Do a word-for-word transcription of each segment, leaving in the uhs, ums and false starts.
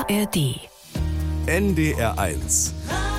A R D. N D R eins.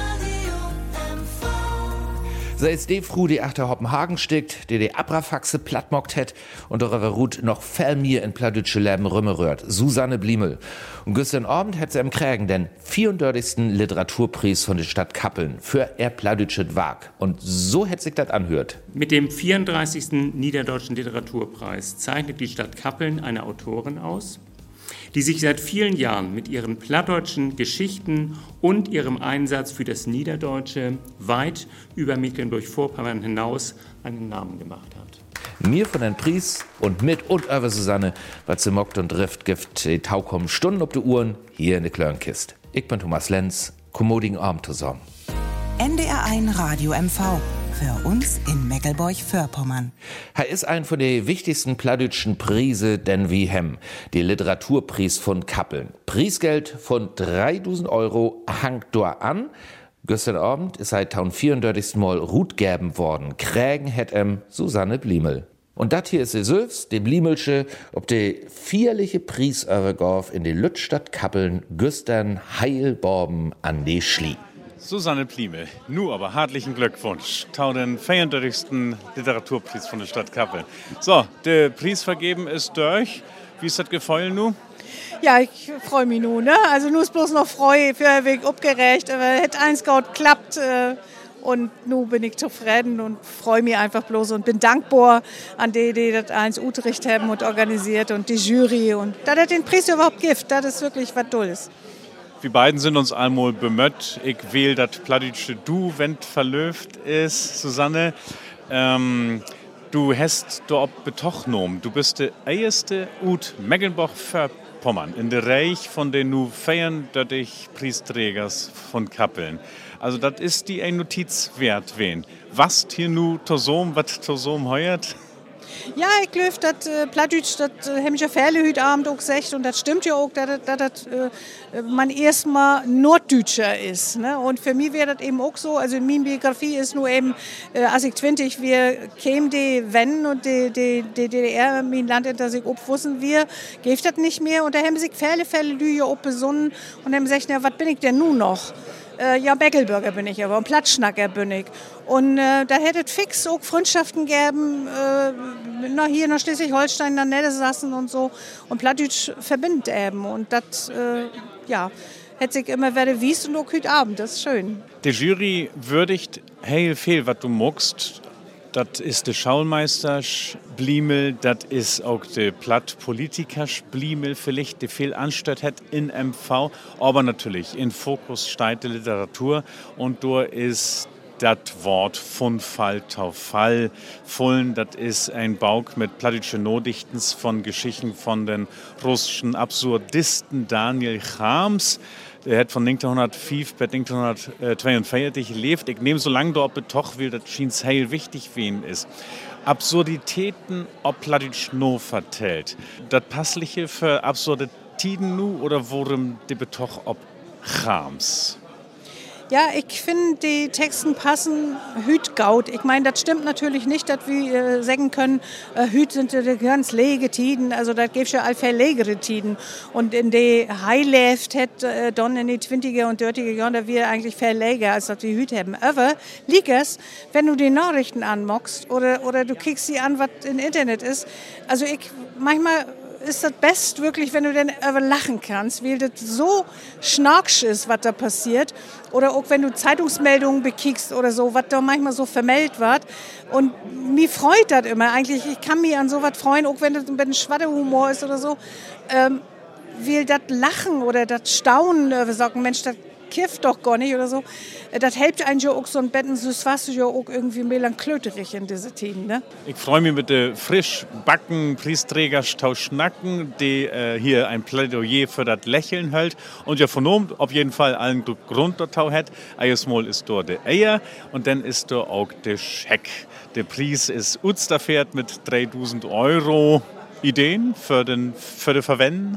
So ist die Früh, die achter Hoppenhagen steckt, die die Abrafaxe plattmockt hat und eure Ruth noch viel mehr in pladütsche Leben rührt. Susanne Bliemel. Und gestern Abend hat sie im Krägen den vierunddreißigsten Literaturpreis von der Stadt Kappeln für ihr pladütsches Werk. Und so hat sich das anhört. Mit dem vierunddreißigsten Niederdeutschen Literaturpreis zeichnet die Stadt Kappeln eine Autorin aus, die sich seit vielen Jahren mit ihren plattdeutschen Geschichten und ihrem Einsatz für das Niederdeutsche weit über Mecklenburg-Vorpommern hinaus einen Namen gemacht hat. Mir von den Pries und mit und über Susanne, was sie mockt und trifft, gibt die Taukommen Stunden auf die Uhren hier in der Klörnkist. Ich bin Thomas Lenz, kommodigen Abend zusammen. N D R eins Radio M V. Für uns in Mecklenburg-Vorpommern. Er ist ein von den wichtigsten plattdütschen Preise, denn wie hem, die Literaturpreis von Kappeln. Preisgeld von dreitausend Euro hangt da an. Gestern Abend ist seit vierunddreißigsten Mal Ruth geben worden. Krägen het em Susanne Bliemel. Und dat hier ist sie selbst, die Bliemelsche, ob die vierliche Preisübergabe in die Lütstadt Kappeln gestern heilborben an die Schlie. Susanne Bliemel, nu aber hartlichen Glückwunsch. Tau den vierunddreißigsten Literaturpreis von der Stadt Kappeln. So, der Preis vergeben ist durch. Wie ist das gefallen nu? Ja, ich freue mich nun, ne? Also nu ist bloß noch Freude für den Weg abgerecht, aber hätte eins gut klappt. Äh, und nu bin ich zufrieden und freue mich einfach bloß und bin dankbar an die, die das eins Utrecht haben und organisiert und die Jury und dass das den Preis überhaupt gibt, das ist wirklich was Tolles. Wir beiden sind uns einmal bemött. Ich wähle das plattdütsche Du, wenn verlöft ist, Susanne. Ähm, du hast dort betochnom. Du bist der erste ut Mecklenburg-Vorpommern in der Reich von den nu vierunddreißig Preisträgers von Kappeln. Also das ist die eine Notiz wert, wen. Was hier nu Tosom, was Tosom heuert? Ja, ich glaube, dass äh, Plattdeutsch, das äh, habe ich ja viele heute Abend auch gesagt und das stimmt ja auch, dass, dass, dass äh, man erstmal Norddeutscher ist. Ne? Und für mich wäre das eben auch so, also in meiner Biografie ist nur eben, äh, als ich zwanzig, wir kämen die Wenn und die, die, die D D R, mein Land, in das ich abwussten, wir, gibt das nicht mehr und da haben sich viele, viele Lüge auch besonnen und haben gesagt, na, was bin ich denn nun noch? Äh, ja, Beckelbürger bin ich aber und Plattschnacker bin ich. Und äh, da hätte es fix auch Freundschaften gegeben, äh, nach hier nach Schleswig-Holstein, nach Niedersachsen und so. Und Plattdeutsch verbindet eben. Und das, äh, ja, hätte sich immer wieder wies und auch heute Abend. Das ist schön. Die Jury würdigt, hey, viel, was du muckst. Das ist der Schaulmeister Bliemel, das ist auch der Plattpolitiker Bliemel, vielleicht der viel anstört hat in M V, aber natürlich in Fokus steigt die Literatur und da ist das Wort von Fall auf Fall. Fullen, das ist ein Bauk mit plattdütsche Nodichtens von Geschichten von den russischen Absurdisten Daniel Chams. Der hat von neunzehnhundertfünf bis neunzehnhundertzweiundvierzig gelebt. Ich nehme so lange dort betoch will, das schien sehr wichtig für ihn ist. Absurditäten ob Plattdeutsch no vertellt. Das Passliche für Absurditäten nu oder worum die betoch ob Chams? Ja, ich finde, die Texten passen Hüt gaut. Ich meine, das stimmt natürlich nicht, dass wir äh, sagen können, äh, Hüt sind die ganz lege Tiden, also das gibt ja all verlegere Tiden. Und in die Highlift hat äh, dann in die zwanziger und dreißiger Jahren, da wir eigentlich verleger, als dass wir Hüt haben. Aber liegt es, wenn du die Nachrichten anmockst oder, oder du kriegst sie an, was im Internet ist. Also ich, manchmal ist das best wirklich, wenn du dann aber lachen kannst, weil das so schnarksch ist, was da passiert. Oder auch wenn du Zeitungsmeldungen bekickst oder so, was da manchmal so vermeldet wird. Und mir freut das immer eigentlich. Ich kann mich an sowas freuen, auch wenn das ein bisschen Schwadderhumor ist oder so. Ähm, weil das Lachen oder das Staunen, äh, wir sagen, Mensch, das kifft doch gar nicht oder so. Das hilft eigentlich auch so ein Betten, so was ja auch irgendwie melancholisch in diese Themen, ne? Ich freue mich mit der frisch backen Preisträger Schnacken, die äh, hier ein Plädoyer für das Lächeln hält und ja von oben auf jeden Fall allen Grund dort hat. Einmal ist dort der Eier und dann ist dort auch der Scheck. Der Preis ist Utsterpferd mit dreitausend Euro. Ideen für den, für den Verwenden?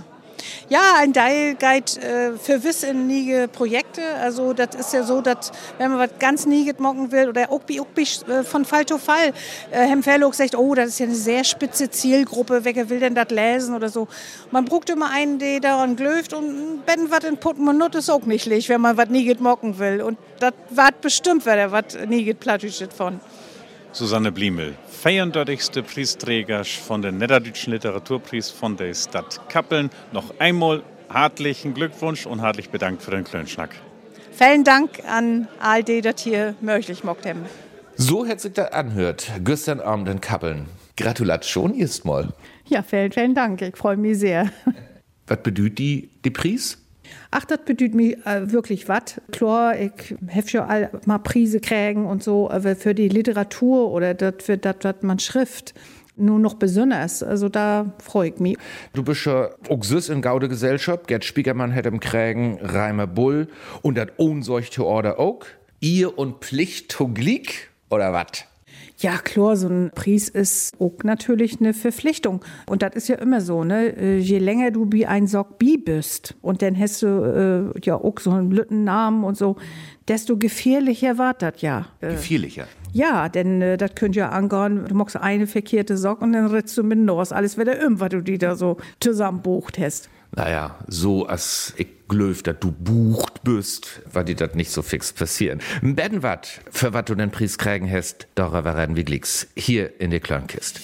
Ja, ein Teil geht äh, für wiss in niege Projekte. Also das ist ja so, dass wenn man was ganz nieget mocken will oder auch bi, auch bi, äh, von Fall zu Fall, äh, Herr Verlog sagt, oh, das ist ja eine sehr spitze Zielgruppe, wer will denn das lesen oder so. Man braucht immer einen, der daran glöft und wenn was in Portemonnaie ist auch nicht leicht, wenn man was nieget mocken will. Und das war bestimmt, wer der was nieget plattisch von. Susanne Bliemel, vierunddreißigste Preisträger von der Niederdeutschen Literaturpreis von der Stadt Kappeln. Noch einmal herzlichen Glückwunsch und herzlich bedankt für den Klönschnack. Vielen Dank an all die, das hier möglich gemacht haben. So hat sich das anhört. Gestern Abend in Kappeln. Gratulation erstmal. Ja, vielen, vielen Dank. Ich freue mich sehr. Was bedeutet die, die Preis? Ach, das bedeutet mir äh, wirklich was. Klar, ich habe schon all mal Preise kriegen und so, aber für die Literatur oder dat, für das, was man schrift, nur noch besonders. Also da freue ich mich. Du bist ja auch süß in Gaude Gesellschaft. Gerd Spiekermann hat im Krägen, Reimer Bull und das Ohnsorchte Order auch. Ihr und Pflicht to Glick oder was? Ja, klar, so ein Preis ist auch natürlich eine Verpflichtung. Und das ist ja immer so, ne? Je länger du wie ein Sock bi bist und dann hast du äh, ja auch so einen Lüttennamen und so, desto gefährlicher war das ja. Gefährlicher? Ja, denn äh, das könnt ja angehen, du machst eine verkehrte Sock und dann rittst du mit Nors alles wieder um, was du die da so zusammenbucht hast. Naja, so als ich glöf, dass du bucht bist, war dir das nicht so fix passieren. Betten wat, für wat du den Preis kriegen hast, darüber reden wir glicks hier in der Klörnkist.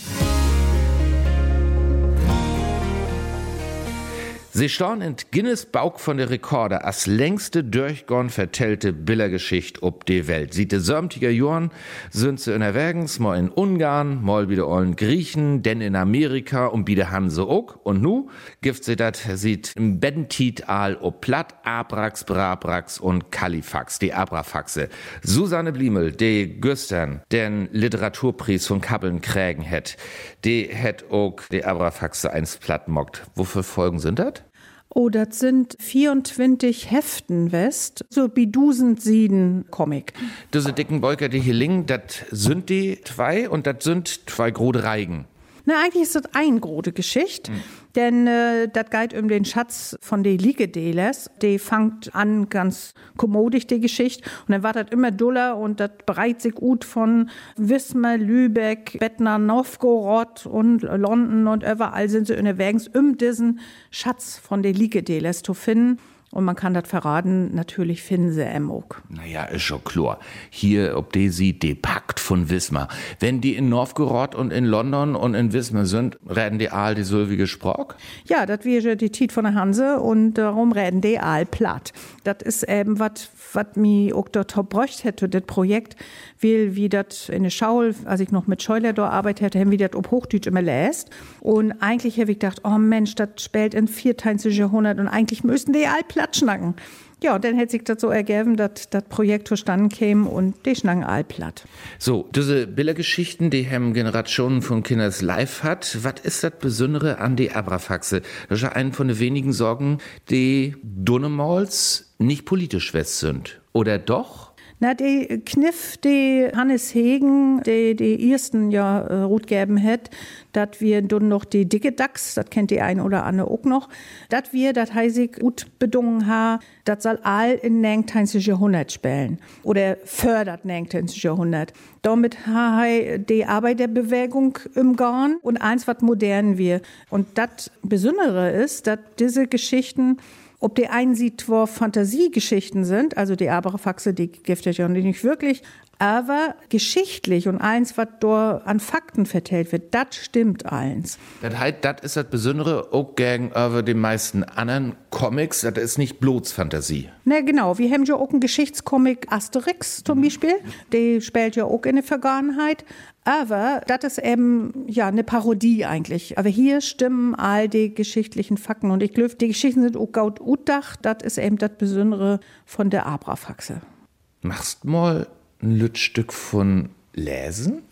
Sie stehen in Guinness Bauch von der Rekorde als längste durchgehend vertellte Bildergeschichte ob die Welt. Sieht de sömtiger Jahren sind sie unterwegs, mal in Ungarn, mal wieder in Griechen, denn in Amerika und wieder haben sie auch. Und nu gibt sie dat, sieht im Bentit al ob Platt, Abrax, Brabrax und Kalifax, die Abrafaxe. Susanne Bliemel, die gestern den Literaturpreis von Kappeln kriegen hat, die hat auch die Abrafaxe eins platt mockt. Wofür Folgen sind das? Oh, das sind vierundzwanzig Heften, West, so Bidusend Sieden Comic. Diese dicken Bolker, die hier liegen, das sind die zwei und das sind zwei große Reigen. Na, eigentlich ist das eine große Geschichte, hm. denn äh, das geht um den Schatz von den Liegedeles. Die fängt an ganz kommodig, die Geschichte, und dann war das immer duller und das breit sich gut von Wismar, Lübeck, Bettner, Novgorod und London und überall sind sie unterwegs, um diesen Schatz von den Liegedeles zu finden. Und man kann das verraten, natürlich finden sie em auch. Naja, ist schon klar. Hier, ob die sie de Pakt von Wismar. Wenn die in Novgorod und in London und in Wismar sind, reden die all die sylvige Sprach? Ja, das wäre die Tiet von der Hanse und darum reden die all platt. Das ist eben was, was mir auch dort bräucht hätte, das Projekt, weil wie das in der Schaul, als ich noch mit Scheuler da arbeitet hätte, haben wir das ob Hochdeutsch immer läst. Und eigentlich habe ich gedacht, oh Mensch, das spielt in vierzehnten Jahrhundert und eigentlich müssten die all platt schnacken. Ja, und dann hätte sich das so ergeben, dass das Projekt zustande käme und die schnacken all platt. So, diese Bildergeschichten, die haben Generationen von Kinders live hat, was ist das Besondere an die Abrafaxe? Das ist ja eine von den wenigen Sorgen, die Dunnemals nicht politisch west sind. Oder doch? Na, die Kniff, die Hannes Hegen, die die ersten ja äh, Rut geben hat, dass wir dann noch die dicke Dachs, das kennt die ein oder andere auch noch, dass wir, das heißt ich, gut bedungen haben, das soll all in neunzehnten Jahrhundert spielen. Oder fördert neunzehnten Jahrhundert. Damit haben die Arbeiterbewegung im Garn und eins, was modern wir. Und das Besondere ist, dass diese Geschichten, ob die einen sieht, wo Fantasiegeschichten sind, also die Abrafaxe, die gibt es ja nicht wirklich, aber geschichtlich und eins, was dort an Fakten vertellt wird, das stimmt eins. Das heißt, das ist das Besondere auch gegenüber den meisten anderen Comics, das ist nicht bloß Fantasie. Na genau, wir haben ja auch einen Geschichtscomic Asterix zum Beispiel, die spielt ja auch in der Vergangenheit, aber das ist eben ja eine Parodie eigentlich. Aber hier stimmen all die geschichtlichen Fakten und ich glaube, die Geschichten sind auch gut utdacht, das ist eben das Besondere von der Abrafaxe. Machst mal ein Lütstück von Lesen?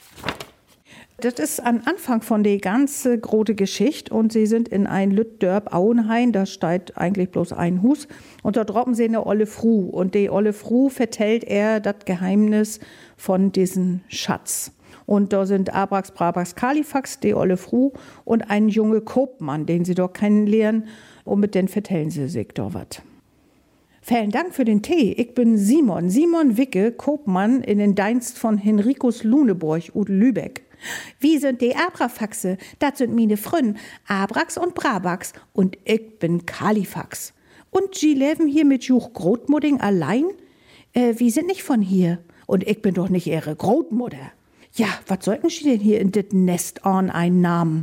Das ist am Anfang von der ganzen große Geschichte und sie sind in ein Lüttdörp Auenhain, da steht eigentlich bloß ein Hus und da droppen sie eine olle Fru und die olle Fru vertellt er das Geheimnis von diesem Schatz. Und da sind Abrax, Brabax, Kalifax, die olle Fru und ein junge Koopmann, den sie dort kennenlernen. Und mit den vertellen sie sich da was. Vielen Dank für den Tee. Ich bin Simon, Simon Wicke, Koopmann in den Dienst von Henricus Luneburg und Lübeck. Wie sind die Abrafaxe? Das sind meine Frünn, Abrax und Brabax. Und ich bin Kalifax. Und sie leben hier mit Juch Grotmudding allein? Äh, wir sind nicht von hier. Und ich bin doch nicht ihre Grotmutter. Ja, was sollten sie denn hier in dit Nest an einen Namen?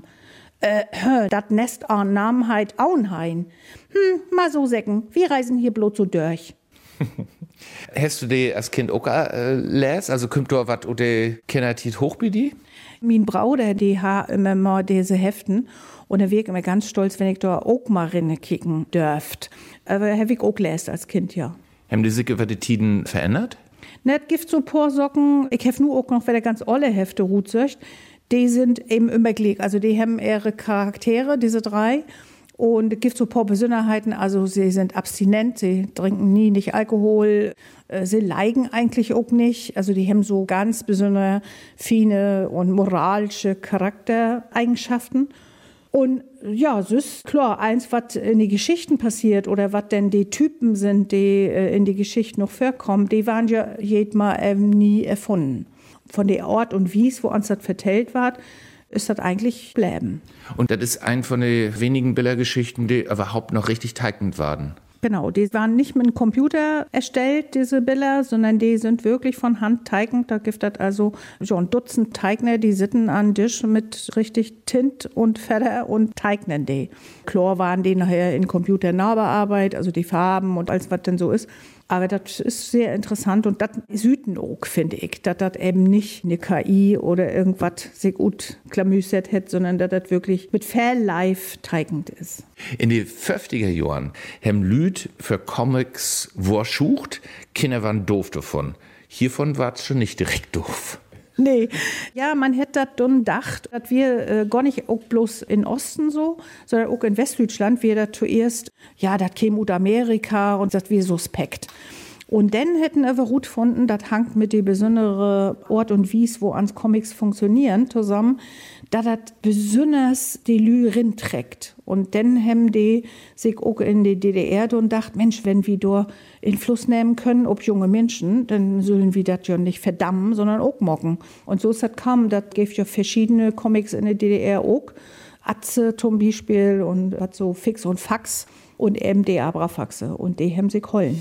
Äh, dat Nest an Namen heit Auenhain. Hm, mal so säcken, wir reisen hier bloß so durch. Hast du die als Kind auch äh, les? Also kommt da was oder Kindertit hochbidi? Mein Bruder, die hat immer mal diese Heften. Und er wird immer ganz stolz, wenn ich da auch mal kicken dürft. Aber habe ich auch les als Kind, ja. Haben die sich über die Tiden verändert? Net gibt so ein paar Socken. Ich habe nur auch noch wieder ganz olle Hefte rutsöcht. Die sind eben immer gleich. Also die haben ihre Charaktere, diese drei. Und es gibt so ein paar Besonderheiten. Also sie sind abstinent, sie trinken nie nicht Alkohol. Sie leiden eigentlich auch nicht. Also die haben so ganz besondere, fine und moralische Charaktereigenschaften. Und ja, es ist klar, eins, was in die Geschichten passiert oder was denn die Typen sind, die in die Geschichte noch vorkommen, die waren ja jedmal ähm, nie erfunden. Von der Ort und Wies, wo uns das vertellt wird, ist das eigentlich bleiben. Und das ist ein von den wenigen Bildergeschichten, die überhaupt noch richtig teigend waren. Genau, die waren nicht mit einem Computer erstellt, diese Bilder, sondern die sind wirklich von Hand teigend. Da gibt es also so ein Dutzend Teigner, die sitzen an Tisch mit richtig Tint und Feder und teignen die. Klar waren die nachher in Computernachbearbeit, also die Farben und alles, was denn so ist. Aber das ist sehr interessant und das Süden auch, finde ich, dass das eben nicht eine K I oder irgendwas sich gut klamüsert hat, sondern dass das wirklich mit Fair Life teigend ist. In den fünfziger Jahren haben Lüd für Comics vorschucht, Kinder waren doof davon. Hiervon war es schon nicht direkt doof. Nee, ja, man hätte das dann gedacht, dass wir äh, gar nicht auch bloß in Osten so, sondern auch in Westdeutschland, wir das zuerst, ja, das käme aus Amerika und das wir suspekt. Und dann hätten wir gut gefunden, das hängt mit dem besonderen Ort und Wies, wo ans Comics funktionieren, zusammen, dass das besonders die Lyrin trägt. Und dann haben die sich auch in die D D R und gedacht, Mensch, wenn wir da in Fluss nehmen können, ob junge Menschen, dann sollen wir das ja nicht verdammen, sondern auch mocken. Und so ist das kam, das gibt ja verschiedene Comics in der D D R auch. Atze zum Beispiel und hat so Fix und Fax und eben die Abrafaxe. Und die haben sich heulen.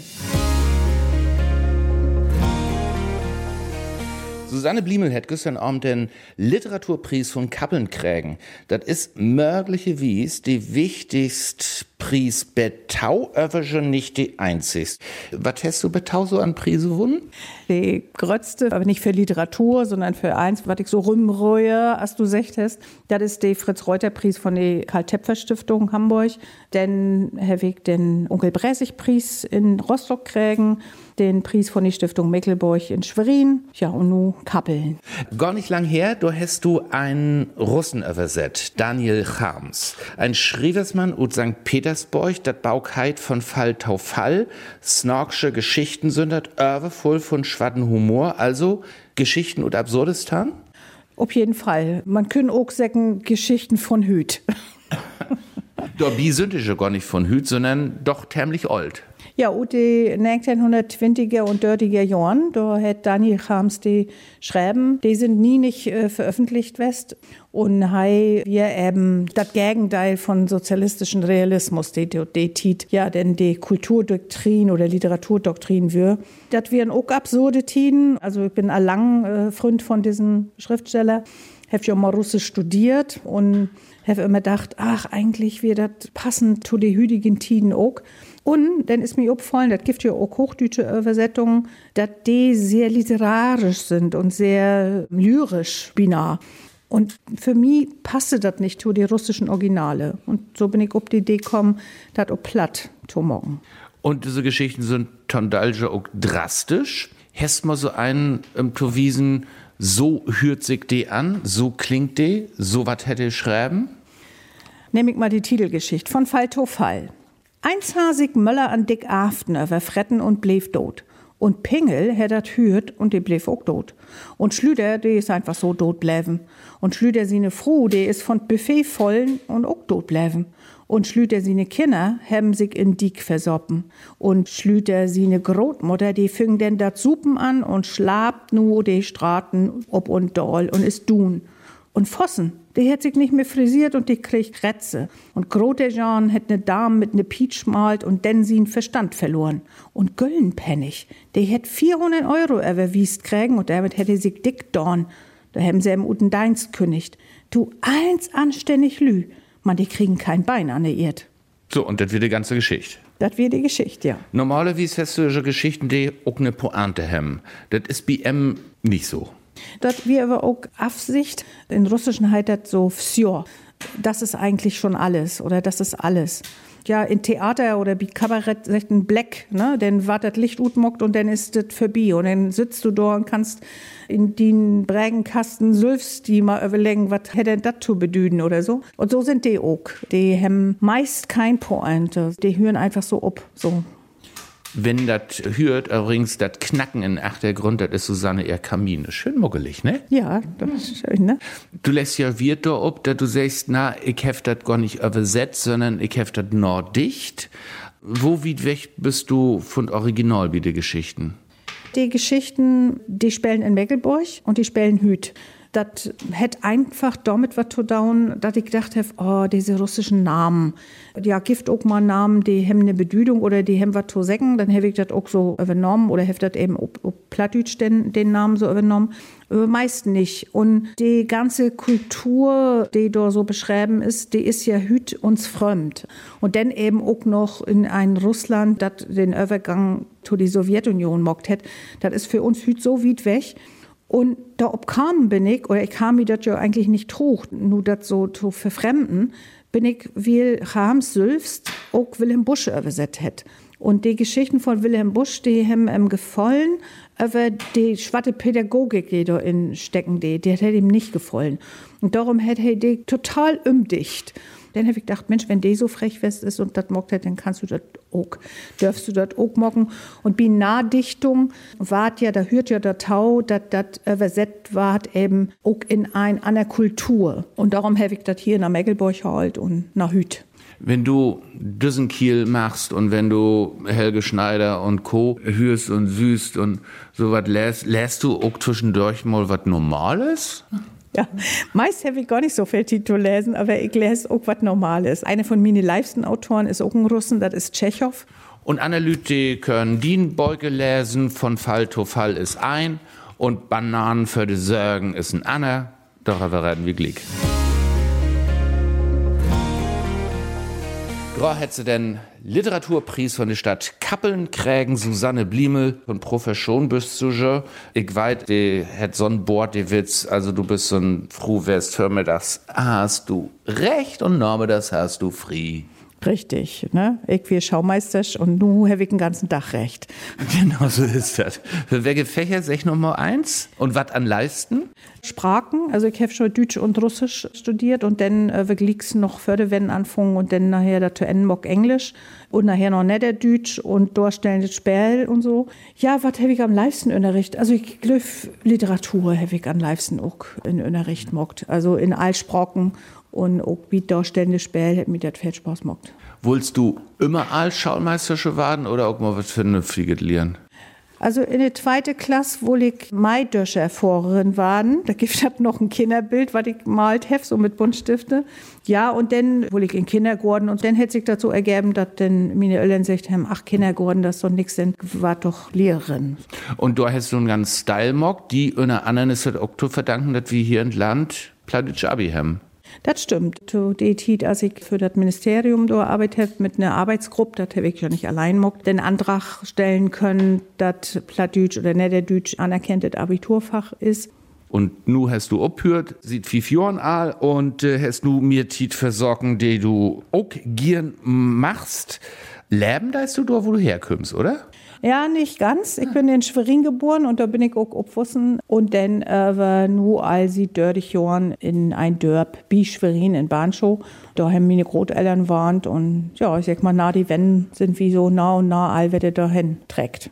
Susanne Bliemel hat gestern Abend den Literaturpreis von Kappeln kriegen. Das ist möglicherweise die wichtigste Preis Betau, aber schon nicht die einzigste. Was hast du Betau so an Preise gewonnen? Die größte, aber nicht für Literatur, sondern für eins, was ich so rumreue, als du gesagt hast, das ist der Fritz-Reuter-Preis von der Karl-Tepfer-Stiftung Hamburg. Dann habe ich den Onkel-Bräsig-Preis in Rostock kriegen, den Preis von der Stiftung Mecklenburg in Schwerin, ja, und nun Kappeln. Gar nicht lang her, da hast du einen Russen übersetzt, Daniel Charms. Ein Schrieversmann ut Sankt Petersburg, dat Baukheit von Fall tau Fall, snorksche Geschichten sind dat voll von schwadden Humor, also Geschichten und Absurdistan? Auf jeden Fall. Man kann auch sagen, Geschichten von Hüt. Dabei sind ich ja gar nicht von Hüt, sondern doch tämlich alt. Ja, und die neunzehnhundertzwanziger und dreißiger Jahren, da hat Daniel Charms die schreiben, die sind nie nicht äh, veröffentlicht west. Und hei wir eben das Gegenteil von sozialistischen Realismus, die die tit, ja, denn die Kulturdoktrin oder Literaturdoktrin wir. Das wären auch absurde Tiden. Also ich bin allang äh, Freund von diesem Schriftsteller. Habe ja mal Russisch studiert und habe immer gedacht, ach, eigentlich wäre das passend zu den heutigen Tiden auch. Und dann ist mir aufgefallen, das gibt ja auch hochdeutsche Übersetzungen, dass die sehr literarisch sind und sehr lyrisch binar. Und für mich passte das nicht zu den russischen Originale. Und so bin ich auf die Idee gekommen, das auch platt zu machen. Und diese Geschichten sind tondalge auch drastisch. Hast mal so einen ähm, zu wiesen, so hört sich die an, so klingt die, so was hätte ich schreiben? Nehme ich mal die Titelgeschichte von Fall to Fall. Eins hasig Möller an Dick Aften über Fretten und blieb tot. Und Pingel hat das hört und die blieb auch tot. Und Schlüter, die ist einfach so tot bleiben. Und Schlüter seine Frau, die ist von Buffet vollen und auch tot bleiben. Und Schlüter seine Kinder haben sich in Diek versoppen. Und Schlüter seine Großmutter, die fing denn dat Suppen an und schlabt nur die Straßen ob und doll und ist dun. Und Vossen, die hat sich nicht mehr frisiert und die kriegt Krätze. Und Grote Jean hat ne Dame mit ne Peach malt und denn sie Verstand verloren. Und Güllenpennig, die hat vierhundert Euro überwiest kriegen und damit hätte sie dick dorn. Da haben sie im Uten Deins kündigt. Du eins anständig lü. Man, die kriegen kein Bein an der Erd. So, und das wird die ganze Geschichte. Das wird die Geschichte, ja. Normalerweise hast du ja Geschichten, die auch eine Pointe haben. Das ist bei em nicht so. Das wir aber auch Absicht. In Russischen heißt das so Всё. Das ist eigentlich schon alles oder das ist alles. Ja, in Theater oder wie Kabarett sagt ein Black, ne? Dann war das Licht utmockt und dann ist das vorbei. Und dann sitzt du da und kannst in den Brägenkasten sülfst die mal überlegen, was hätte das zu bedüden oder so. Und so sind die auch. Die haben meist kein Pointe. Die hören einfach so ab, so. Wenn das hört, übrigens, das Knacken in Achtergrund, das ist Susanne ihr Kamin. Schön muggelig, ne? Ja, das ist schön, ne? Du lässt ja Wirt da ob, dass du sagst, na, ich hef das gar nicht übersetzt, sondern ich hef das nur dicht. Wo weit weg bist du von Original wie die Geschichten? Die Geschichten, die spielen in Mecklenburg und die spielen Hüt. Das hätte einfach damit was zu tun, dass ich gedacht habe, oh, diese russischen Namen. Ja, gibt auch mal Namen, die haben eine Bedeutung oder die haben was zu sagen. Dann habe ich das auch so übernommen oder habe das eben auf, auf Plattdeutsch den, den Namen so übernommen. Aber meist nicht. Und die ganze Kultur, die da so beschrieben ist, die ist ja hüt uns fremd. Und dann eben auch noch in ein Russland, das den Übergang zu die Sowjetunion mockt hat, das ist für uns hüt so weit weg. Und da ob kam bin ich, oder ich kam mir das ja eigentlich nicht trug, nur das so zu verfremden, bin ich, wie Hams Sülfst auch Wilhelm Busch übersetzt hat. Und die Geschichten von Wilhelm Busch, die haben ihm gefallen, aber die schwatte Pädagogik, die da in stecken, die, die hat ihm nicht gefallen. Und darum hat er die total umdicht. Dann habe ich gedacht, Mensch, wenn die so frechfest ist und das mockt hat, dann kannst du das auch, dürfst du das auch mocken. Und bei Nahdichtung wart ja, da hört ja der Tau, dass das übersetzt ward eben auch in ein einer Kultur. Und darum habe ich das hier nach Mecklenburg halt und nach Hüt. Wenn du Düssenkiel machst und wenn du Helge Schneider und Co. hörst und süßt und so was lässt, lässt du auch zwischendurch mal was Normales? Ja, meist habe ich gar nicht so viel Titel lesen, aber ich lese auch was Normales. Einer von meinen liebsten Autoren ist auch ein Russen, das ist Tschechow. Und Analyte können Dienbeuge lesen, von Fall zu Fall ist ein und Bananen für die Sorgen ist ein Anna. Darüber reden wir gleich. Da hat sie den Literaturpreis von der Stadt Kappeln kriegen, Susanne Bliemel von Profession bist du schon. Ich weiß, die hat so ein Bord, die Witz, also du bist so ein Froh wärst, vormittags hast du recht und nachmittags hast du frei. Richtig, ne? Ich wie Schaumeister und nu habe ich den ganzen Tag recht. Genau so ist das. Für welche Fächer sag ich noch mal eins? Und was an Leisten? Sprachen, also ich habe schon Deutsch und Russisch studiert und dann äh, wirklich noch Förderwenden anfangen und dann nachher dazu enden mock Englisch und nachher noch Niederdeutsch und durchstellendes Spiel und so. Ja, was habe ich am liebsten Unterricht? Also ich glaube, Literatur habe ich am liebsten auch in Unterricht mockt. Also in Allsprachen und auch wie darstellendes Spiel hat mir das viel Spaß mockt. Wolltest du immer als Schulmeistersche werden oder auch mal was Vernünftiges lernen? Also in der zweiten Klasse, wo ich Maidösche erfahrerin war, da gibt es noch ein Kinderbild, was ich malt habe, so mit Buntstifte. Ja, und dann, wo ich in Kindergarten, und dann hätte sich dazu ergeben, dass dann meine Eltern gesagt haben, ach, Kindergarten, das ist doch nichts, dann war doch Lehrerin. Und du hast so einen ganz Style-Mock, die unter anderem ist das auch zu verdanken, dass wir hier im Land Plattdeutsch Abi haben. Das stimmt. Zu der Zeit, als ich für das Ministerium da arbeitet habe, mit einer Arbeitsgruppe, das habe ich ja nicht allein mockt, den Antrag stellen können, dass Plattdeutsch oder Niederdeutsch anerkanntes Abiturfach ist. Und nu hast du abhört, sieht fünf Jahren an und äh, hast nu mir Tiet versorgen, die du auch gern machst. Leben da ist du da, wo du herkommst, oder? Ja, nicht ganz. Ich bin in Schwerin geboren und da bin ich auch aufgewachsen. Und dann äh, war nur all sie dördig Jahren in ein Dörp, wie Schwerin in Bahnschow. Da haben meine Großeltern gewohnt und ja, ich sag mal, nah die Wände sind wie so nah und nah all, wer der dahin trägt.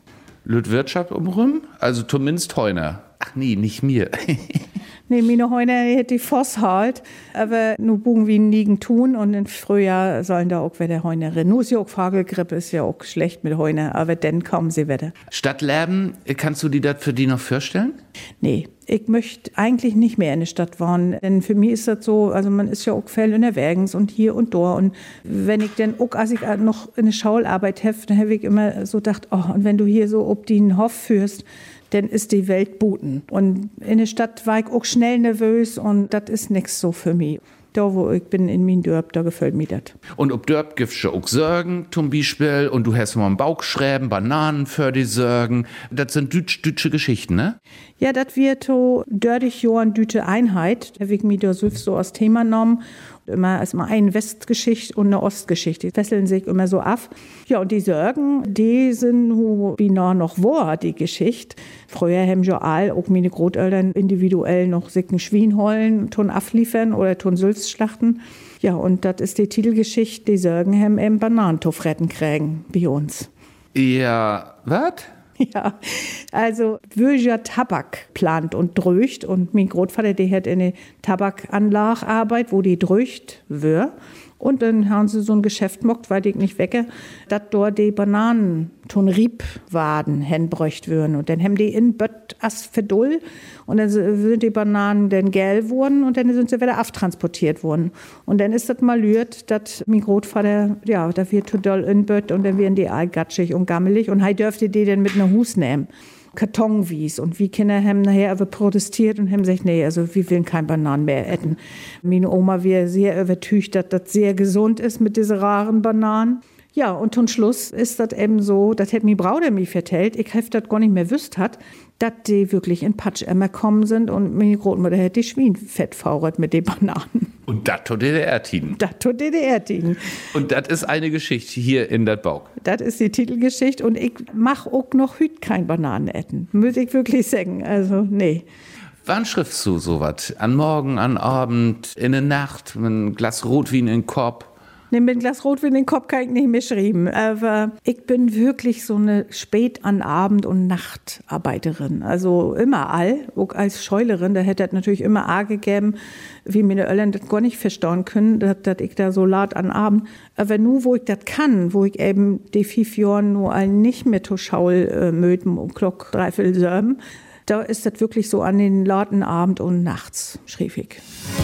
Lüt Wirtschaft umrum? Also zumindest Heuner. Ach nee, nicht mir. Nee, meine Heuner hätte die Voss halt, aber nur bogen wie nigen tun und im Frühjahr sollen da auch wieder Heuner rein. Nur ist ja auch Fagelgrippe, ist ja auch schlecht mit Heuner, aber dann kommen sie wieder. Stadtleben, kannst du dir das für die noch vorstellen? Nee, ich möchte eigentlich nicht mehr in der Stadt wohnen, denn für mich ist das so, also man ist ja auch viel unterwegs und hier und da und wenn ich dann auch, als ich noch eine Schaularbeit habe, dann habe ich immer so gedacht, oh, und wenn du hier so ob den Hof führst, dann ist die Welt buten. Und in der Stadt war ich auch schnell nervös und das ist nichts so für mich. Da, wo ich bin, in mein Dörp, da gefällt mir das. Und ob Dörp gibt's schon auch Sorgen, zum Beispiel, und du hast mal einen Bauchschräben, Bananen für die Sorgen. Das sind deutsch, deutsche Geschichten, ne? Ja, das wird so dördig Johann Düte Einheit. Da habe ich mir da so als Thema genommen. Immer erstmal eine Westgeschichte und eine Ostgeschichte. Die fesseln sich immer so ab. Ja, und die Sorgen, die sind wie noch wahr, die Geschichte. Früher haben ja all, auch meine Großeltern individuell noch sicken Schwein holen, tun abliefern oder tun Sülz schlachten. Ja, und das ist die Titelgeschichte, die Sorgen haben eben Bananentoff retten kriegen bei uns. Ja, was? Ja, also Wöger Tabak plant und dröcht und mein Großvater, der hat eine Tabakanlage arbeit, wo die dröcht wär. Und dann haben sie so ein Geschäft mockt, weil ich nicht wecke, dass dort die Bananen ton Riebwaden hinbräucht würden. Und dann haben die in Bött as verdull und dann sind die Bananen dann gelb worden und dann sind sie wieder aftransportiert worden. Und dann ist das malürt, dass mein Großvater, ja, da wird total in Bött und dann werden die allgatschig und gammelig und hei dürfte die dann mit einer Hus nehmen. Kartonwies. Und wie Kinder haben nachher aber protestiert und haben gesagt, nee, also wir wollen kein Bananen mehr essen. Meine Oma war sehr übertücht, dass das sehr gesund ist mit diesen raren Bananen. Ja, und zum Schluss ist das eben so, das hat mir Brauder mir vertellt, ich hab das gar nicht mehr wüsst hat, dass die wirklich in Patschemmer kommen sind und meine Großmutter hat die Schwein fettfauert mit den Bananen. Und das tut D D R-Tiden. Das tut D D R-Tiden. Und das ist eine Geschichte hier in dat Bauch. Das ist die Titelgeschichte und ich mach auch noch hüt kein Bananenetten. Muss ich wirklich sagen, also nee. Wann schriftst du sowas? An Morgen, an Abend, in der Nacht, mit einem Glas Rotwein in den Korb? Nee, mit einem Glas Rotwein in den Kopf kann ich nicht mehr schreiben. Aber ich bin wirklich so eine Spät- an Abend- und Nachtarbeiterin. Also immer all, auch als Scheulerin, da hätte das natürlich immer A gegeben, wie meine Eltern das gar nicht verstauen können, dass, dass ich da so laut an Abend. Aber nur, wo ich das kann, wo ich eben die fünf Jahre nur ein nicht mehr zu schaul äh, möten um Glock dreiviertel sieben, da ist das wirklich so an den lauten Abend und nachts, schrieb ich.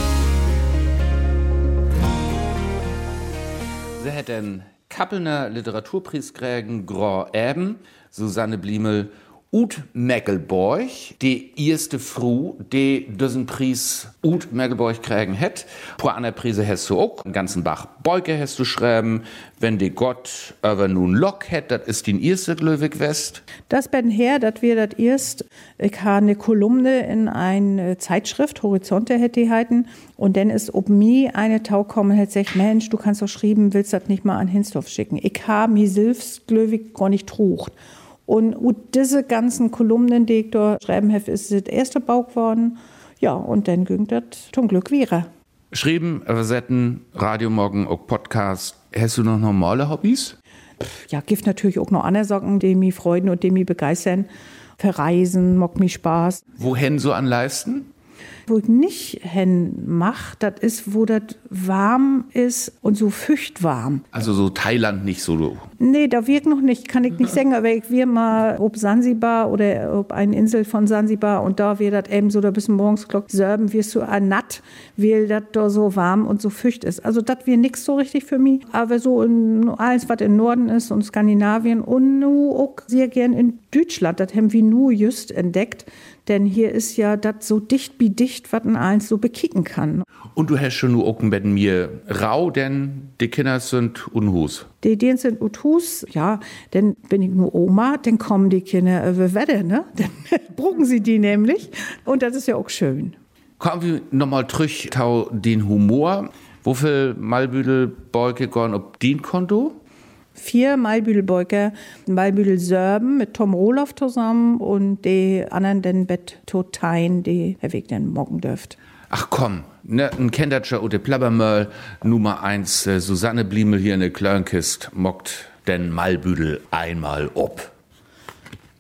Sie hat den Kappelner Literaturpreis kriegen, Grand Eben, Susanne Bliemel, Ut Meckelborg, die erste Frau, die diesen Preis Ut Meckelborg kriegen hat. Pro einer Prise hast du auch, einen ganzen Bach Beuke hast du schreiben, wenn die Gott aber nun Lock hat, das ist die erste Glöwig West. Das bin her, das wir das erst, ich habe eine Kolumne in eine Zeitschrift, Horizonte hätte die heiten, und dann ist ob mir eine Tau kommen, hat gesagt, Mensch, du kannst doch schreiben, willst das nicht mal an Hinsdorf schicken. Ich habe mir selbst Glöwig gar nicht trucht. Und diese ganzen Kolumnen, die ich da schreiben habe, ist das erste Bauch geworden. Ja, und dann ging das zum Glück wieder. Schreiben, Versetten, Radiomorgen, auch Podcast. Hast du noch normale Hobbys? Ja, gibt natürlich auch noch andere Sachen, die mich freuen und die mich begeistern. Verreisen, macht mich Spaß. Wohin so an Leisten? Wo ich nicht hin mach, das ist, wo das warm ist und so feuchtwarm. Also so Thailand nicht so. Nee, da wirkt noch nicht, kann ich nicht sagen, aber ich wir mal ob Sansibar oder ob eine Insel von Sansibar und da wird das eben so, da bis morgens Glock Serben wirst du an natt, weil das da so warm und so feucht ist. Also das wird nix so richtig für mich, aber so in, alles, was im Norden ist und Skandinavien und nu auch sehr gern in Deutschland, das haben wir nur just entdeckt. Denn hier ist ja das so dicht wie dicht, was man alles so bekicken kann. Und du hast schon nur auch mit mir rau, denn die Kinder sind unhus. Die Kinder sind unhus, ja, dann bin ich nur Oma, dann kommen die Kinder über Wetter, ne? Dann brucken sie die nämlich. Und das ist ja auch schön. Kommen wir nochmal zurück zu den Humor. Wofür Malbüdel Beuke gone ob den Konto? Vier Malbüdelbeuker, Malbüdel Sörben mit Tom Roloff zusammen und die anderen den Bett Totein, die Herr Weg den morgen dürft. Ach komm, ne, ein Kendertscher oder Plabbermöll, Nummer eins, äh, Susanne Bliemel hier in der Klörnkist, mockt den Malbüdel einmal ob.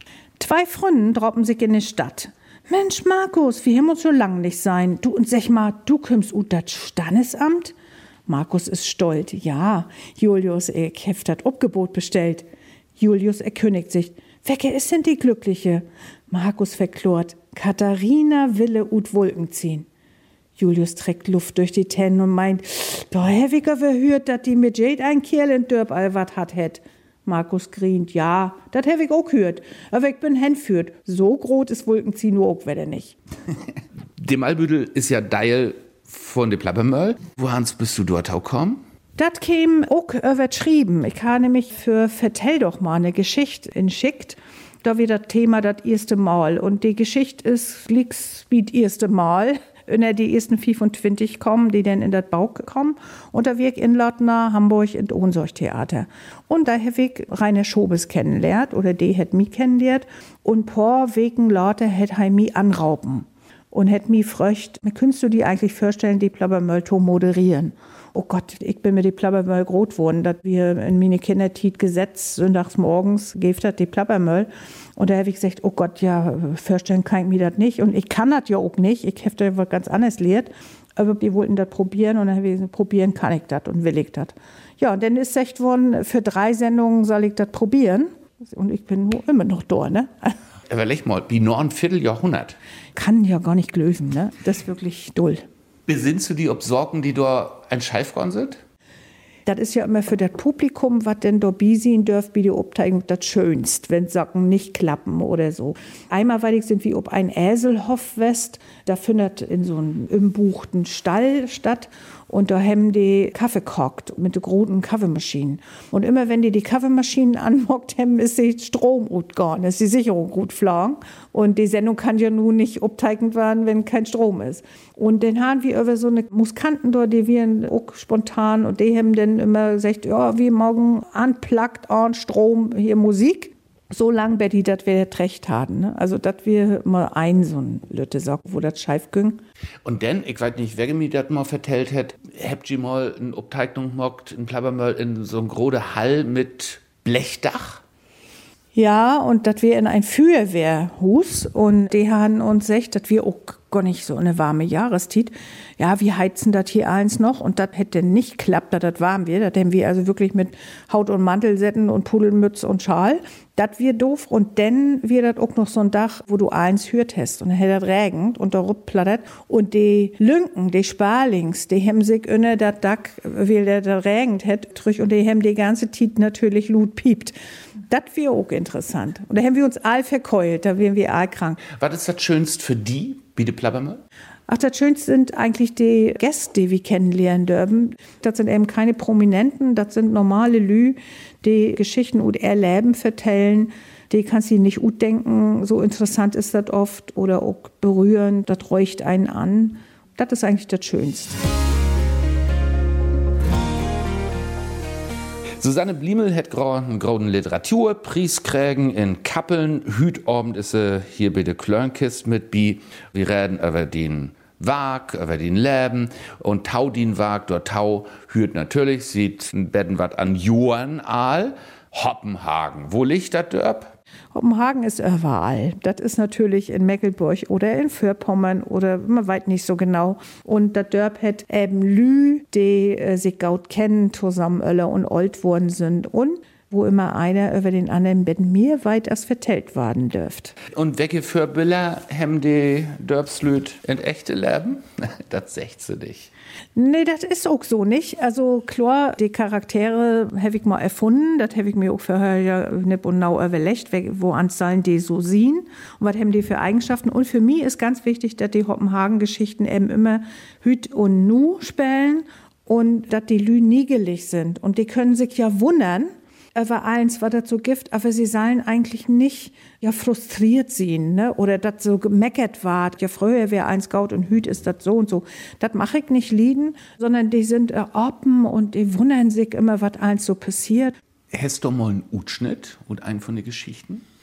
Zwei Freunde droppen sich in die Stadt. Mensch, Markus, wir haben uns so lang nicht sein. Du und sag mal, du kommst ut das Standesamt? Markus ist stolz. Ja, Julius, ich hef dat Obgebot bestellt. Julius erkündigt sich. Wecke ist denn die Glückliche? Markus verklort. Katharina wille ut Wolken ziehen. Julius trägt Luft durch die Tennen und meint, da hab ich verhört, dat die mit Jade ein Kerl in Dörp all wat hat het. Markus grient, ja, dat hab ich auch gehört. Aber ich bin henführt. So groß ist Wolkenziehen nur auch wieder nicht. Dem Albüdel ist ja Deil von de Plappermöll. Wo Hans bist du dort auch kommen? Dat käm auch überschrieben. Ich habe nämlich für Vertell doch mal eine Geschichte in Schickt. Da wird das Thema das erste Mal. Und die Geschichte ist, liegt wie das erste Mal. In die ersten fünfundzwanzig kommen, die dann in das Bauch kommen. Und da wirk in Lottner, Hamburg, in Ohnsorg-Theater. Und da hab ich Rainer Schobes kennenlernt, oder die hat mich kennenlernt. Und paar Wegen later hat er mich anrauben. Und hat mich fröcht, könntest du dir eigentlich vorstellen, die Plappermöll zu moderieren? Oh Gott, ich bin mit die Plappermöll groß geworden, dass wir in meine Kindertit Gesetz sonntags morgens geft hat die Plappermöll. Und da habe ich gesagt, oh Gott, ja, vorstellen kann ich mir das nicht. Und ich kann das ja auch nicht. Ich habe da was ganz anderes lehrt. Aber die wollten das probieren und dann habe ich gesagt, probieren kann ich das und will ich das. Ja, und dann ist gesagt worden, für drei Sendungen soll ich das probieren. Und ich bin nur immer noch da, ne? Überleg mal, wie nur ein Vierteljahrhundert. Kann ja gar nicht lösen, ne? Das ist wirklich doll. Besinnst du die ob Sorgen, die da ein Scheifkorn sind? Das ist ja immer für das Publikum, was denn da sehen dürft, wie die Obteigung das schönst, wenn Socken nicht klappen oder so. Einmal weilig sind wie ob ein Äselhof west, da findet in so einem umbuchten Stall statt und da haben die Kaffee kocht mit den großen Kaffeemaschinen. Und immer wenn die die Kaffeemaschinen anmockt haben, ist die Strom gut gegangen, ist die Sicherung gut geflogen. Und die Sendung kann ja nun nicht obteigend werden, wenn kein Strom ist. Und dann haben wir über so eine Musikanten dort, die wir auch spontan, und die haben dann immer gesagt, ja, wir morgen unplugged on Strom, hier Musik. So lang, Betty, dass wir das recht hatten. Ne? Also, dass wir mal ein so ein Lütte sagt, wo das scheif ging. Und dann, ich weiß nicht, wer mir das mal vertellt hat, habt ihr mal eine Obteignung mockt, ein Plappermöll in so einem großen Hall mit Blechdach? Ja, und dass wir in ein Feuerwehrhus und die haben uns gesagt, dass wir auch gar nicht so eine warme Jahreszeit. Ja, wir heizen das hier eins noch und das hätte nicht klappt, dass das warm wird. Das haben wir also wirklich mit Haut und Mantel setzen und Pudelmütze und Schal. Das wir doof und dann wird das auch noch so ein Dach, wo du eins hört hast und dann hätte das regend und da plattert und die Lünken, die Sparlings, die haben sich unter das Dach, weil der da regend hat, und die haben die ganze Zeit natürlich Lut piept. Das wäre auch interessant. Und da haben wir uns all verkeult, da wären wir all krank. Was ist das Schönste für die, wie die Plappermöll? Ach, das Schönste sind eigentlich die Gäste, die wir kennenlernen dürfen. Das sind eben keine Prominenten, das sind normale Lü, die Geschichten und Erleben vertellen. Die kannst du nicht gut denken, so interessant ist das oft. Oder auch berühren, das räucht einen an. Das ist eigentlich das Schönste. Susanne Bliemel hat einen großen Literaturpreis kriegen in Kappeln. Hüt Abend ist sie hier bei der Klörnkist mit bi. Wir reden über den Wag, über den Leben und Tau den Wag, dort Tau hüt natürlich, sieht ein Betten wat an Johann Aal. Hoppenhagen, wo liegt das Dörp? Hoppenhagen ist überall. Das ist natürlich in Mecklenburg oder in Vorpommern oder man weiß nicht so genau. Und das Dörp hat eben Lü, die äh, sich gut kennen, zusammen Öller und Old worden sind. Und wo immer einer über den anderen mit mir weit als vertellt werden dürft. Und welche Vorbilder haben die Dörpslüt in echte Leben? Das sagt sie nicht. Nee, das ist auch so nicht. Also klar, die Charaktere habe ich mal erfunden. Das habe ich mir auch vorher ja nicht genau überlegt, wo sollen die so sehen und was haben die für Eigenschaften. Und für mich ist ganz wichtig, dass die Hoppenhagen-Geschichten eben immer Hüt und Nu spielen und dass die Lü niegelig sind. Und die können sich ja wundern, über eins, was das so gibt, aber sie sollen eigentlich nicht ja frustriert sein, ne? Oder das so gemeckert war. Ja, früher wäre eins Gaut und Hüt ist das so und so. Das mache ich nicht lieden, sondern die sind äh, offen und die wundern sich immer, was eins so passiert. Hast du mal einen Utschnitt und einen von den Geschichten?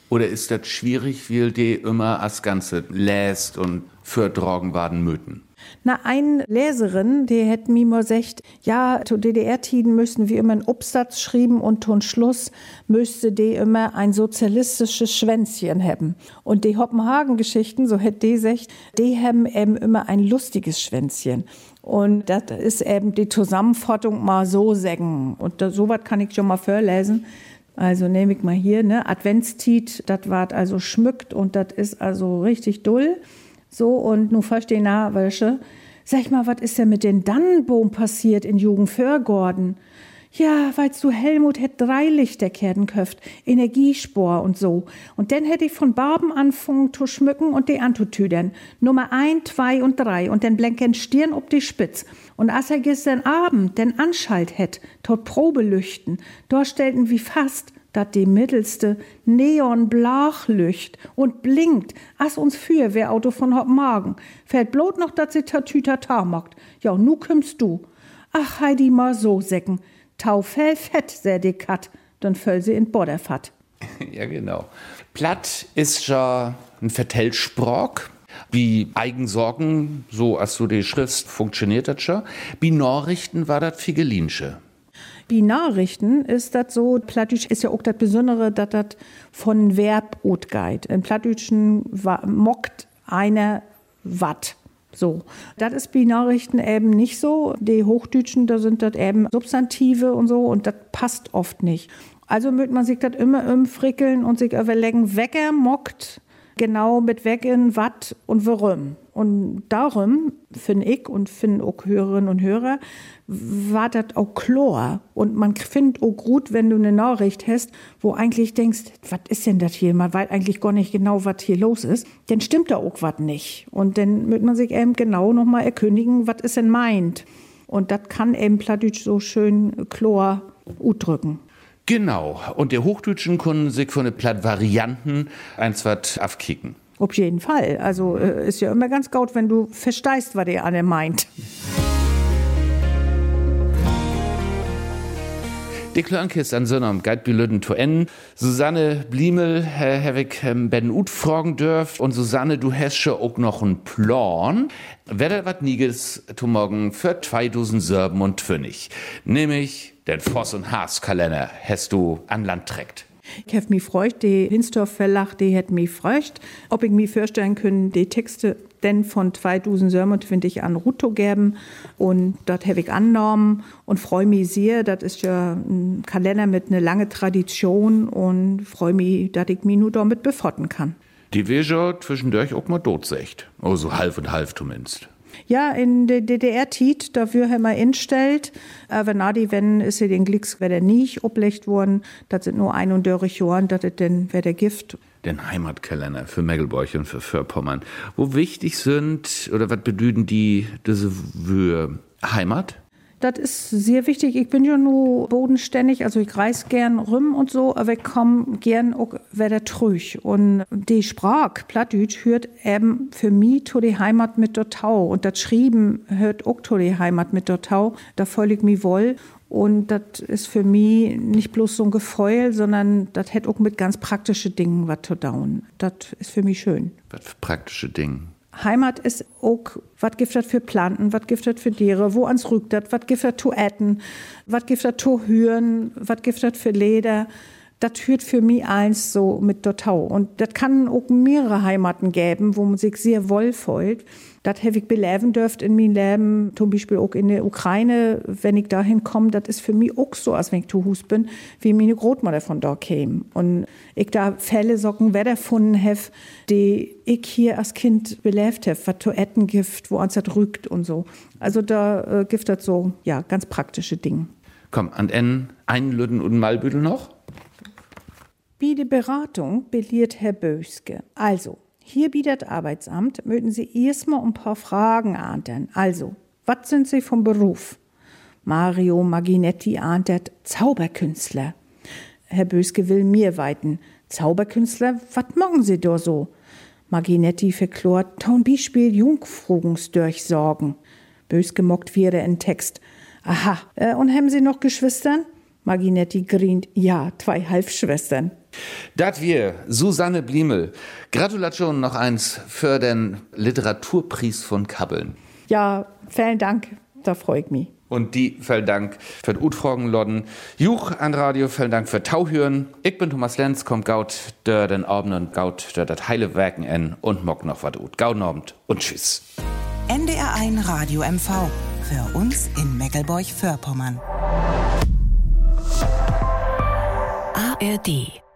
Oder ist das schwierig, weil die immer als Ganze läst und für Drogen werden müten? Na, eine Leserin, die hätte mir mal gesagt, ja, zu D D R-Tiden müssten wir immer einen Absatz schreiben und zum Schluss müsste die immer ein sozialistisches Schwänzchen haben. Und die Hoppenhagen-Geschichten, so hätte die gesagt, die haben eben immer ein lustiges Schwänzchen. Und das ist eben die Zusammenfassung mal so sagen. Und das, sowas kann ich schon mal vorlesen. Also nehme ich mal hier, ne, Adventstied, das ward also schmückt und das ist also richtig dull. So, und nun verstehe ich nach, welche. Sag ich mal, was ist denn mit den Dannenboom passiert in Jugendförgorden? Ja, weil's du Helmut hätt drei Lichterketten köft, Energiespor und so. Und dann hätte ich von Barben anfangen zu schmücken und die anzutüdern. Nummer ein, zwei und drei und dann blenken Stirn ob die Spitz. Und als er gestern Abend den Anschalt hätt, tot Probelüchten, da stellten wie fast, dat die mittelste neonblach lücht und blinkt, as uns Feuerwehrauto von Hoppenhagen. Fällt blot noch, dat sie tatütata macht. Ja, nu kümmst du. Ach, Heidi mal so säcken. Tau fell fett, sä die Kat, dann föll sie in Bodderfat. Ja, genau. Platt ist ja ein Vertellsprach. Wie Eigensorgen, so als du die Schrift funktioniert das schon. Wie Nachrichten war das Figelinsche. Wie Nachrichten ist das so, Plattdeutsch ist ja auch das Besondere, dass das von Verb geht. In Plattdeutschen mockt einer wat. So. Das ist bei Nachrichten eben nicht so. Die Hochdeutschen, da sind das eben Substantive und so und das passt oft nicht. Also müsste man sich das immer umfrickeln und sich überlegen, wecker mockt genau mit wecken, wat und warum. Und darum, finde ich und finde auch Hörerinnen und Hörer, war das auch klar. Und man findet auch gut, wenn du eine Nachricht hast, wo eigentlich denkst, was ist denn das hier? Man weiß eigentlich gar nicht genau, was hier los ist. Dann stimmt da auch was nicht. Und dann wird man sich eben genau nochmal erkündigen, was ist denn meint. Und das kann eben Plattdeutsch so schön klar ausdrücken. Genau. Und die Hochdeutschen können sich von den Plattvarianten eins was aufkicken. Auf jeden Fall. Also äh, ist ja immer ganz gut, wenn du verstehst, was der andere meint. Die Klörnkist an Sonnam geht bei Lüden zu Ende. Susanne Bliemel äh, habe ich ähm, Ben Uth fragen dürft. Und Susanne, du hast schon auch noch einen Plan. Wer was Niges zu morgen für zweitausend Serben und Pfennig. Nämlich den Voss- und Haas-Kalender hast du an Land trägt. Ich habe mich gefreut, die Hinstorf Verlag, die hat mich gefreut, ob ich mir vorstellen können, die Texte denn von zweitausend Sermon finde ich an Ruto geben und das habe ich angenommen und freue mich sehr, das ist ja ein Kalender mit einer langen Tradition und freue mich, dass ich mich nur damit befotten kann. Die wäre zwischendurch auch mal totsecht, also halb und halb zumindest. Ja, in der D D R-Tit, dafür haben wir instellt, aber nadi, wenn ist sie den Glicks, wer der nicht oblegt worden, das sind nur einunddreißig Jahre, das ist denn, wer der Gift. Den Heimatkalender für Mecklenburg und für Vorpommern. Wo wichtig sind, oder was bedeuten die, diese für Heimat? Das ist sehr wichtig. Ich bin ja nur bodenständig, also ich reise gern rum und so, aber ich komme gern auch wieder trüch. Und die Sprache, Plattdeutsch, hört eben für mich zu die Heimat mit der Tau. Und das Schrieben hört auch zu die Heimat mit der Tau. Da fühle ich mich wohl. Und das ist für mich nicht bloß so ein Gefeul, sondern das hat auch mit ganz praktischen Dingen was zu tun. Das ist für mich schön. Was für praktische Dinge? Heimat ist auch, was gibt das für Planten, was gibt das für Tiere, wo ans rückt das, was gibt das zu essen, was gibt das zu hören, was gibt das für Leder. Das hört für mich eins so mit der Tau. Und das kann auch mehrere Heimaten geben, wo man sich sehr wohl fühlt. Das habe ich beleben dürft in meinem Leben, zum Beispiel auch in der Ukraine, wenn ich dahin komme, das ist für mich auch so, als wenn ich zu Hause bin, wie meine Großmutter von da käme. Und ich da Fälle Socken Wetter gefunden habe, die ich hier als Kind belebt habe, was zu essen gibt, wo uns das rückt und so. Also da äh, gibt das so, ja, ganz praktische Dinge. Komm, an N, einen Lüden und Malbüttel noch? Bei der Beratung belehrt Herr Böske. Also, hier bei das Arbeitsamt möchten Sie erstmal ein paar Fragen ahnden. Also, was sind Sie vom Beruf? Mario Maginetti ahnt Zauberkünstler. Herr Böske will mir weiten. Zauberkünstler, was machen Sie da so? Maginetti verklort, taun Beispiel Jungfrugensdurchsorgen. Böske mockt wieder in Text. Aha, äh, und haben Sie noch Geschwistern? Maginetti grient, ja, zwei Halbschwestern. Dat wir, Susanne Bliemel. Gratulation noch eins für den Literaturpreis von Kappeln. Ja, vielen Dank, da freue ich mich. Und die, vielen Dank für die Utfragen, Lodden. Juch an Radio, vielen Dank für Tauhören. Ich bin Thomas Lenz, kommt gaut der den Abend und gaut der dat heile Werken en und mock noch wat ut. Gauten Abend und tschüss. N D R eins Radio M V. Für uns in Meckelburg-Vorpommern. A R D